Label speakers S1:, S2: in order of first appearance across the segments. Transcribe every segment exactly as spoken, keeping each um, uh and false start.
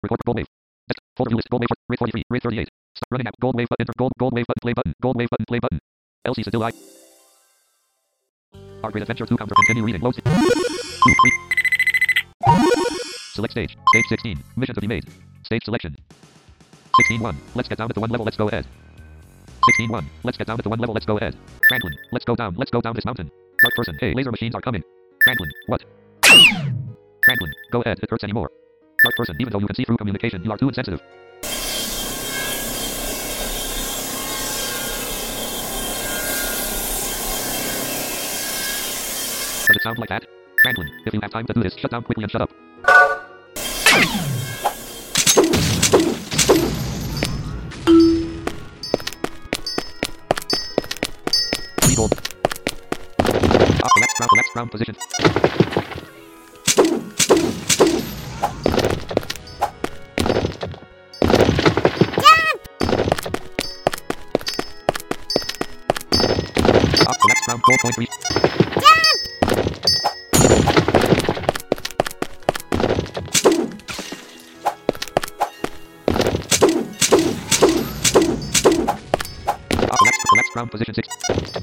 S1: Record gold wave. Next folder view list. Gold wave. Rig forty-three. Rig thirty-eight. Start running app. Gold wave button. Enter. Gold. Gold wave button. Play button. Gold wave button. Play button. L C Still I. Our Great Adventure two counter. Continue reading. Load. two, three. Select stage. Stage sixteen. Mission to be made. Stage selection. sixteen one. Let's get down at the one level. Let's go ahead. sixteen one. Let's get down at the one level. Let's go ahead. Franklin. Let's go down. Let's go down this mountain. Dark person. Hey, laser machines are coming. Franklin. What? Franklin. Go ahead. It hurts anymore. Dark person. Even though you can see through communication, you are too insensitive. Does it sound like that? Franklin, if you have time to do this, shut down quickly and shut up. Three gold. Up the left round, the left round position. Up the left round, four point three. Next round position six.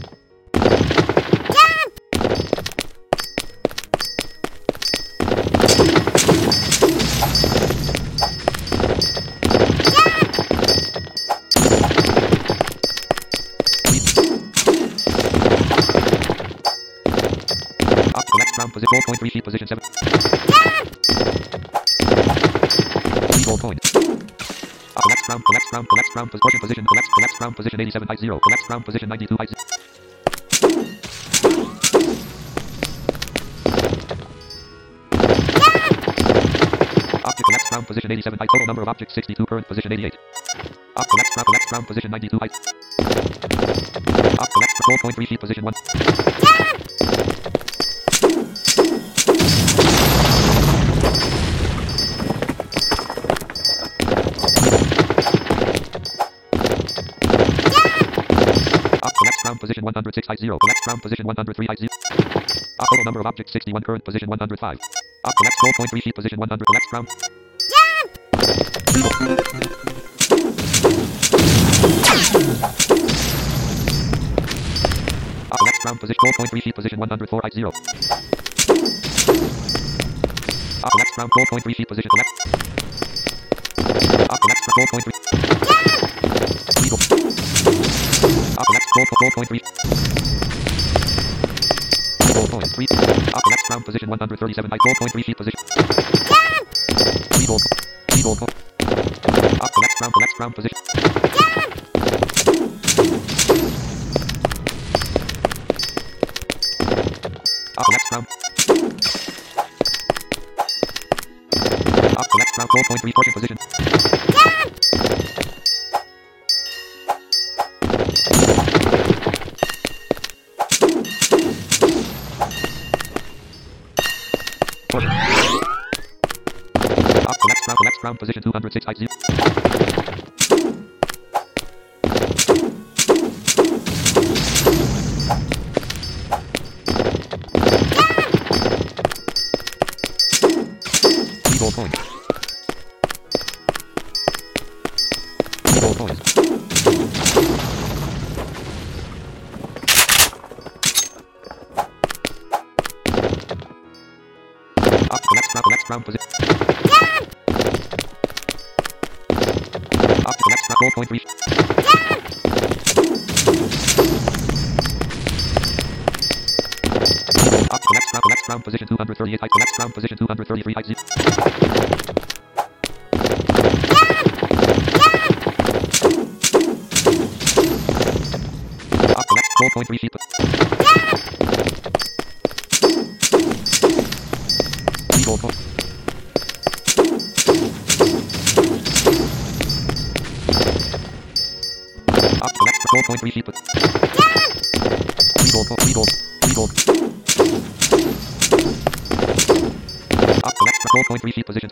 S1: Up to the next round position four point three feet position seven. Three gold coin. Collapse round, collapse round, collapse round, position, position, collapse, collapse round, position eighty-seven, height zero, collapse round, position ninety-two, height zero. Object collapse round, position eighty-seven, height, total number of objects sixty-two, current position eighty-eight. Up collapse round, collapse round, position ninety-two, height. Up collapse four point three feet, position one. Collapse round position one hundred six, height zero. Collapse round position one hundred three, height zero. Up total number of objects sixty-one, current position one hundred five. Up collapse four point three feet, position one hundred. Collapse round. Up collapse round position four point three feet, position one hundred four, height zero. Up collapse round four point three feet, position collapse. Up collapse four point three. Up left four point three. four point three. Up left round position one hundred thirty-seven, height four point three feet position. three gold. three gold. Up left round, left round position. Up left round. Up left round four point three, portion position. Portion. Up the next round, the next round position two hundred six, height zero. Three gold coins. Three gold coins. Up to the next round, the next round position. Up to the next round, four point three. Up to the next round, the next round position two hundred thirty-eight, height. The next round position two hundred thirty-three, height zero. Up to the next four point three feet. Gold coin. Up to left four point three feet. Three gold, three gold, three gold. Up to left four point three feet position.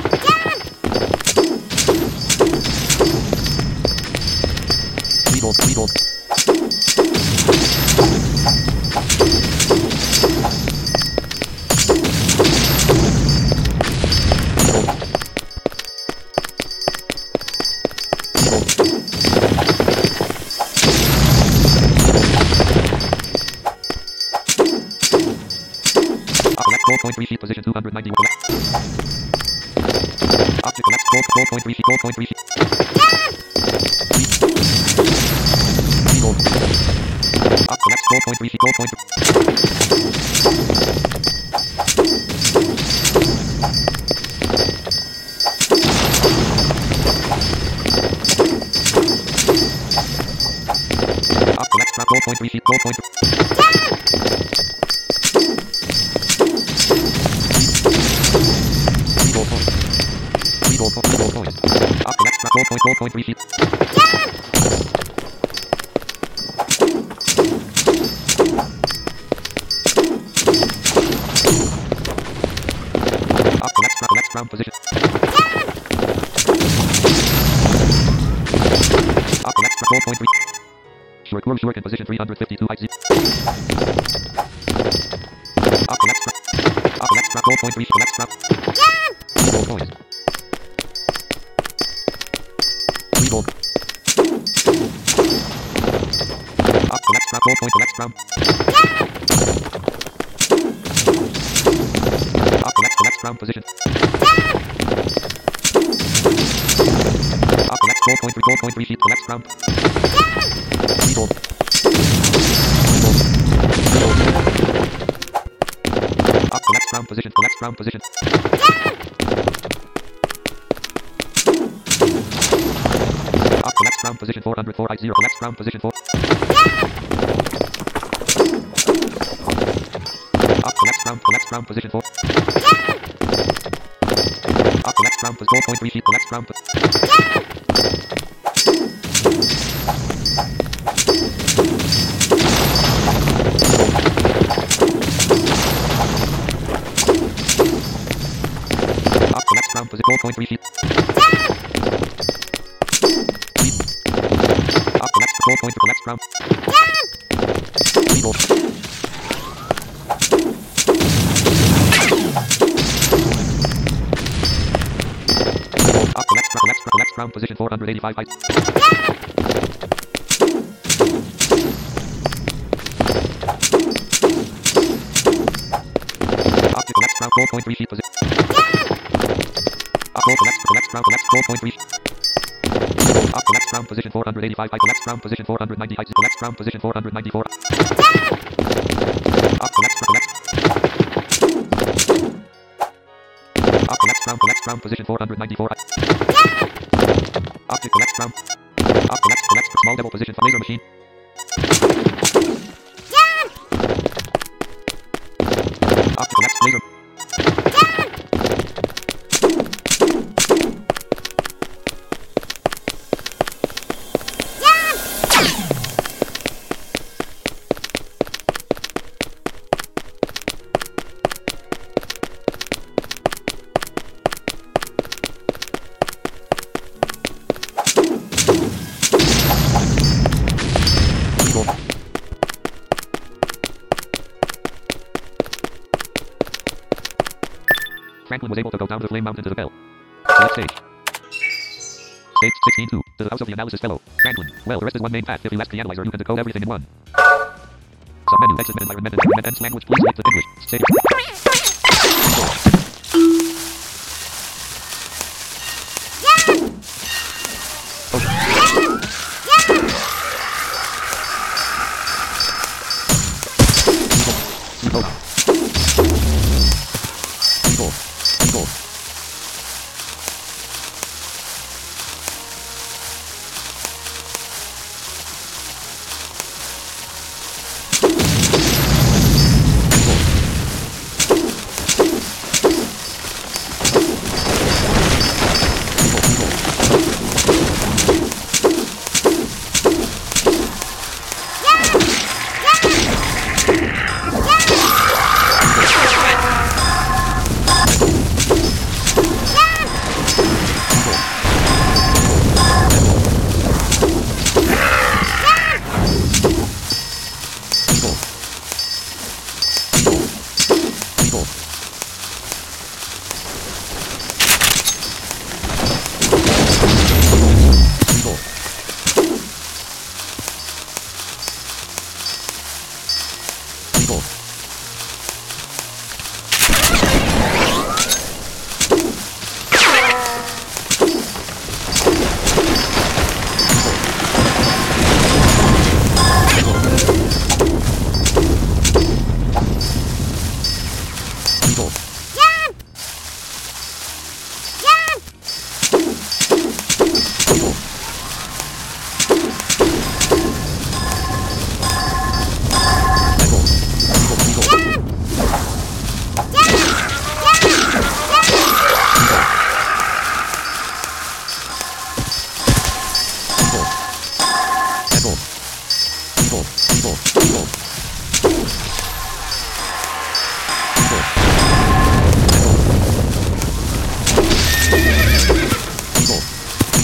S1: Three gold, three gold. position two hundred ninety-one. Object select goal, goal point three sheet, goal point three sheet. Three goal. Up select goal point three sheet, goal point three. Up select goal point three sheet, goal point three. Three goal point. Three goal point, three goal point. Up select goal point, goal point three sheet. Up select select ground position. Up select goal point three. Short course short in position three hundred fifty-two height. Up select up select goal point three select goal point. Three goal. Up select goal point select ground. Up select select ground position. Up select goal point three goal point three sheet select ground. Three goal. Up select ground position select ground position. Up select ground position four hundred four height zero select ground position four. Up select ground select ground position four. Up select ground goal point three sheet select ground. Up select ground position goal point three sheet. Up select goal point select ground. Three goal. Up select select select ground position four hundred eighty-five height. Object select ground goal point three sheet position. Up goal select select ground select goal point three. Up select ground position four hundred eighty-five height select ground position four hundred ninety height select ground position four hundred ninety-four. Up select select. Up select ground select ground position four hundred ninety-four. Object select ground. Up select select small devil position laser machine. Object select laser. Franklin was able to go down the flame mountain to the bell. Select stage. Stage sixteen two. To the house of the analysis fellow. Franklin. Well, the rest is one main path. If you ask the analyzer, you can decode everything in one. Submenu. Exit menu. Environment. Environment. Ends language. Please wait to English. Stage.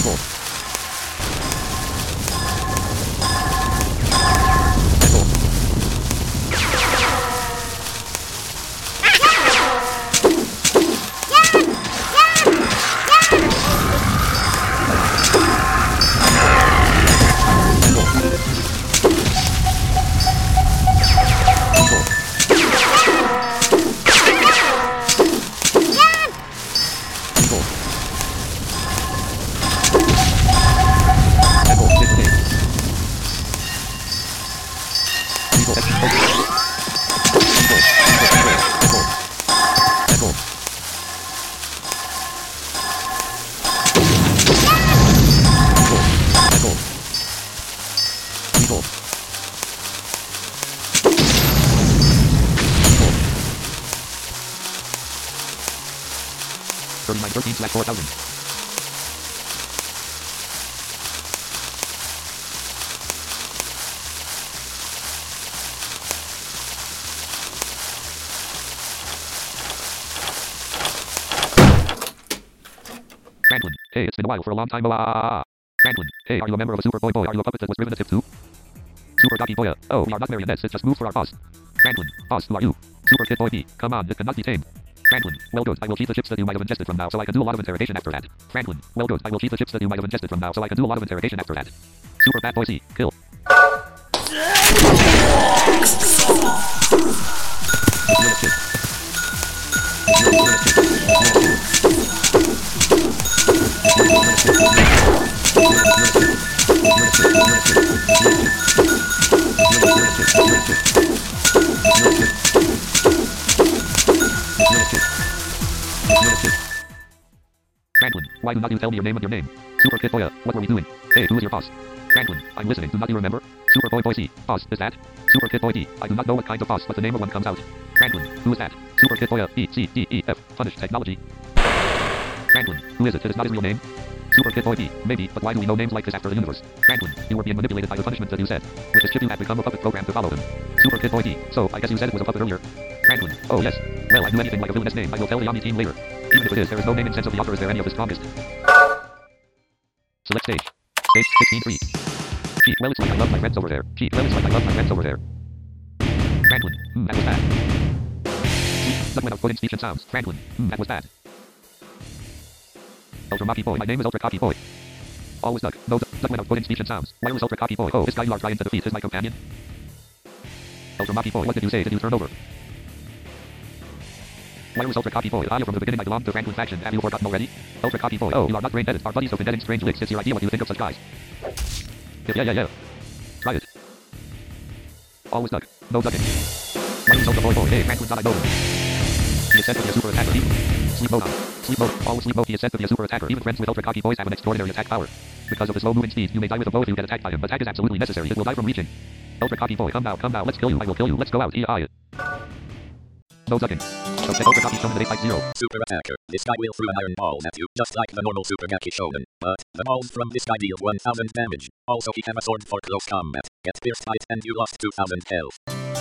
S1: People. thirty-nine thirteen slash four thousand. Franklin, hey, it's been a while for a long time. Oh, ah, ah, ah, ah. Franklin, hey, are you a member of a super boy boy? Are you a puppet that was driven a tip too? Super Doggy Boya. Oh, we are not marionettes, it's just move for our boss. Franklin, boss, who are you? Super Kid Boy B. Come on, it cannot be tamed. Franklin, well good, I will keep the chips that you might have ingested from now so I can do a lot of interrogation after that. Franklin, well good, I will keep the chips that you might have ingested from now so I can do a lot of interrogation after that. Super Bad Boy C. Kill. Franklin, why do not you tell me your name and your name? Super Kid Boya, what were we doing? Hey, who is your boss? Franklin, I'm listening, do not you remember? Super Boy Boy C, boss, is that? Super Kid Boy D, I do not know what kind of boss, but the name of one comes out. Franklin, who is that? Super Kid Boya, E, C, D, E, F, Punish Technology. Franklin, who is it? It is not his real name? Super Kid Boy B, maybe, but why do we know names like this after the universe? Franklin, you were being manipulated by the punishment that you said. With this chip you had become a puppet program to follow him. Super Kid Boy D, so I guess you said it was a puppet earlier. Franklin, oh yes. Well, I knew anything like a villainous name, I will tell the Omni team later. Even if it is, there is no name in sense of the author, is there any of the strongest? Select stage. Stage sixteen three. Gee, well it's like I love my friends over there. Gee, well it's like I love my friends over there. Franklin, hmm, that was bad. Gee, that went out good in speech and sounds. Franklin, hmm, that was bad. Ultra Mocky Boy, my name is Ultra Cocky Boy. Always duck. No, that went out good in speech and sounds. Wireless Ultra Cocky Boy. Oh, this guy you are trying to defeat is my companion. Ultra Mocky Boy, what did you say? Did you turn over? Wireless Ultra Cocky Boy. Ah, from the beginning I belonged to Franklin faction. Have you forgotten already? Ultra Cocky Boy. Oh, you are not brain-dead. Our buddies have been dead in strange licks. It's your idea what you think of such guys. Yeah, yeah, yeah. Try it. Always duck. No ducking. Wireless Ultra Boy Boy. Hey, Franklin thought I know him. He is said to be a super attacker. Even. Sleep mode on. Sleep mode. Always sleep mode. He is said to be a super attacker. Even friends with Ultra Cocky Boys have an extraordinary attack power. Because of the slow moving speed, you may die with a blow if you get attacked by him. Attack is absolutely necessary. It will die from reaching. Ultra Cocky Boy, come now, come now. Let's kill you. I will kill you. Let's go out. E I. No ducking. Okay, Ultra Cocky Shonen at eight five zero.
S2: Super attacker. This guy will throw an iron balls at you, just like the normal Super Gaki Shonen. But the balls from this guy deal one thousand damage. Also, he have a sword for close combat. Get pierced by it and you lost two thousand health.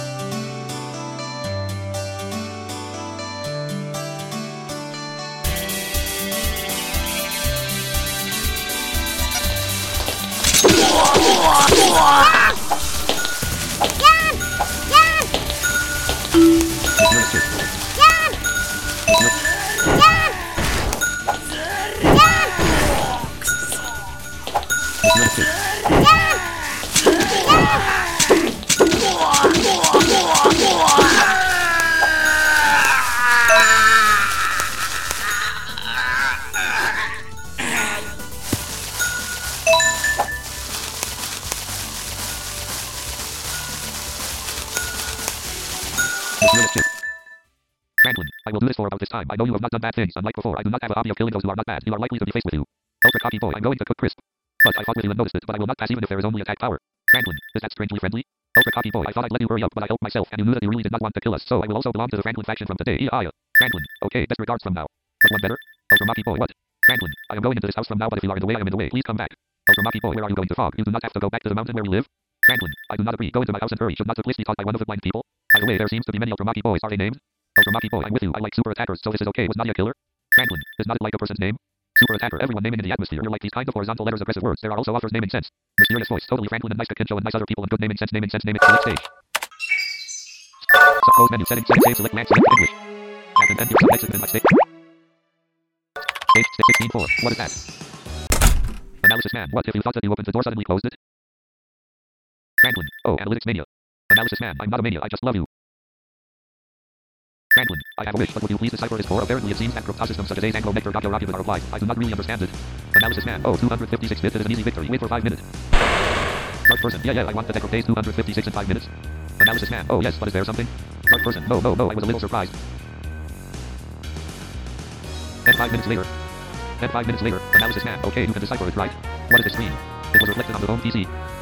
S1: Franklin, I will do this for about this time. I know you have not done bad things. Unlike before, I do not have a hobby of killing those who are not bad. You are likely to be faced with you. Ultra Cocky Boy, I'm going to cook crisp. But I thought Willie would notice it, but I will not pass even if there is only attack power. Franklin, is that strangely friendly? Ultra Cocky Boy, I thought I'd let you hurry up, but I helped myself, and you knew that you really did not want to kill us, so I will also belong to the Franklin faction from today. E I. Franklin, okay, best regards from now. But one better? Ultra Mocky Boy, what? Franklin, I am going into this house from now, but if you are in the way, I am in the way. Please come back. Ultra Mocky Boy, where are you going to Fog? You do not have to go back to the mountain where we live. Franklin, I do not agree. Go into my house and hurry. Should not the place be taught by one of the blind people? By the way, there seems to be many Ultra Mocky Boys. Are they named? Ultra Mocky Boy, I'm with you. I like super attackers, so this is okay. Was Nadia a killer? Franklin, is not it like a person's name? Super attacker. Everyone naming in the atmosphere. You're like these kind of horizontal letters, aggressive words. There are also authors naming sense. Mysterious voice. Totally Franklin and nice Kincho and nice other people and good naming sense. Naming sense. Naming. Select stage. Close menu. Settings. Settings. Save. Select blank. Select English. Tap and enter. Exit in my state. Stage sixteen four. What is that? Analysis man. What if you thought that you opened the door, suddenly closed it? Franklin. Oh, analytics mania. Analysis man. I'm not a mania. I just love you. Franklin. I have a wish, but would you please decipher this core? Apparently it seems that crypto systems such as Anglo Nectar got your argument are applied. I do not really understand it. Analysis man. Oh, two hundred fifty-six bits. It is an easy victory. Wait for five minutes. Dark person. Yeah, yeah. I want the decrypt days two hundred fifty-six in five minutes. Analysis man. Oh, yes, but is there something? Dark person. No, no, no. I was a little surprised. And five minutes later. And five minutes later. Analysis man. Okay, you can decipher it, right? What is this screen? It was reflected on the home P C.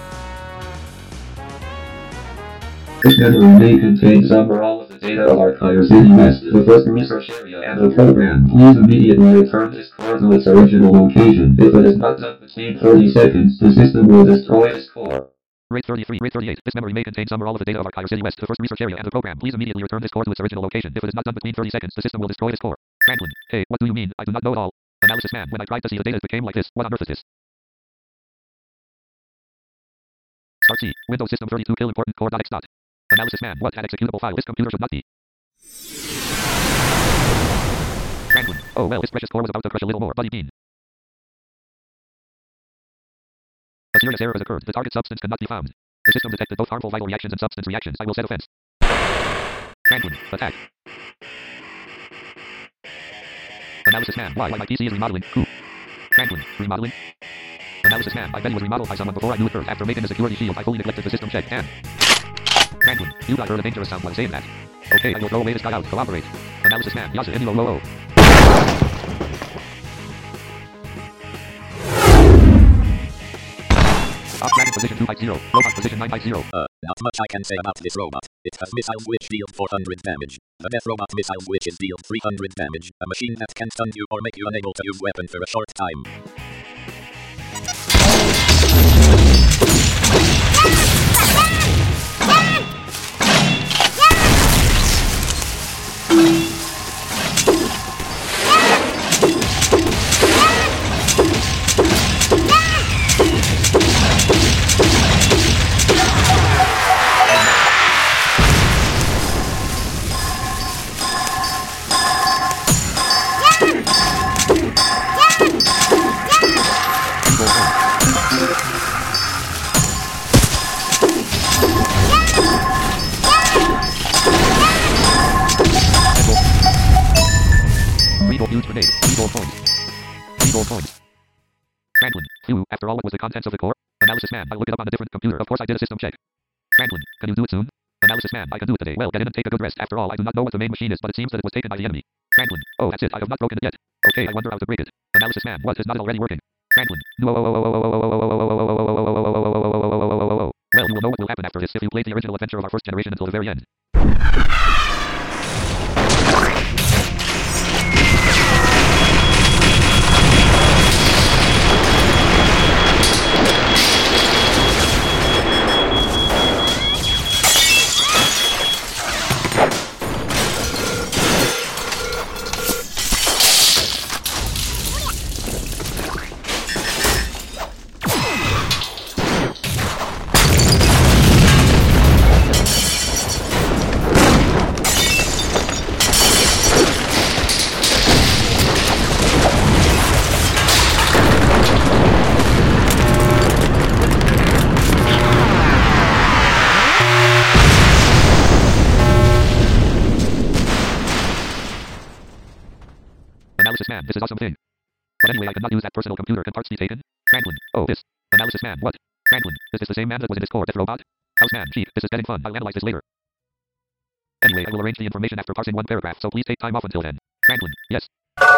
S3: This memory may contain some or all of the data of our Archive City West, the first research area and the program. Please immediately return this core to its original location. If it is not done between thirty seconds, the system will destroy this core.
S1: Rate thirty-three, rate thirty-eight. This memory may contain some or all of the data of Archive City West, the first research area and the program. Please immediately return this core to its original location. If it is not done between thirty seconds, the system will destroy this core. Franklin. Hey, what do you mean? I do not know at all. Analysis man. When I tried to see the data, it became like this. What on earth is this? Start C. Windows System thirty-two kill important core.x dot. Analysis man. What? An executable file. This computer should not be. Franklin. Oh well, this precious core was about to crush a little more. Buddy Bean. A serious error has occurred. The target substance cannot be found. The system detected both harmful vital reactions and substance reactions. I will set offense. Franklin. Attack. Analysis man. Why? Why my P C is remodeling. Who? Franklin. Remodeling. Analysis man. I bet he was remodeled by someone before I knew it first. After making the security shield, I fully neglected the system check. And Franklin. You got heard a dangerous sound while saying that. Okay, I will throw away this guy out. Cooperate. Analysis man. Yasa. N O O O. Op dragon position two five zero. Robot position nine five zero.
S2: Uh, not much I can say about this robot. It has missiles which deal four hundred damage. The Death Robot missiles which is deal three hundred damage. A machine that can stun you or make you unable to use weapon for a short time.
S1: Huge grenade. Three gold coins. Three gold coins. Franklin. Phew. After all, what was the contents of the core? Analysis man. I looked it up on a different computer. Of course I did a system check. Franklin. Can you do it soon? Analysis man. I can do it today. Well, get in and take a good rest. After all, I do not know what the main machine is, but it seems that it was taken by the enemy. Franklin. Oh, that's it. I have not broken it yet. Okay, I wonder how to break it. Analysis man. What? Is not it already working? Franklin. Well, you will know what will happen after this if you played the original adventure of our first generation until the very end. Analysis man, this is awesome thing. But anyway, I cannot use that personal computer. Can parts be taken? Franklin. Oh, this. Analysis man, what? Franklin. Is this the same man that was in this core Death Robot? House man, chief, this is getting fun. I'll analyze this later. Anyway, I will arrange the information after parsing one paragraph, so please take time off until then. Franklin. Yes.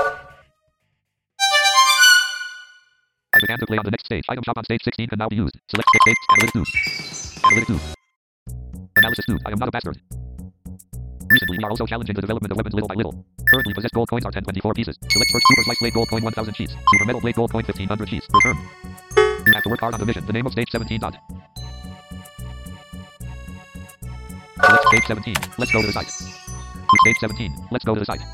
S1: I began to play on the next stage. Item shop on stage sixteen can now be used. Select stage, analytic two. Analytic two. Analysis two. I am not a bastard. Recently, we are also challenging the development of weapons little by little. Currently, possessed gold coins are ten twenty-four pieces. Select first Super Slice Blade Gold Coin one thousand sheets. Super Metal Blade Gold Coin fifteen hundred sheets. Return. You have to work hard on the mission. The name of stage seventeen. Dot. Select stage seventeen. Let's go to the site. To stage seventeen. Let's go to the site.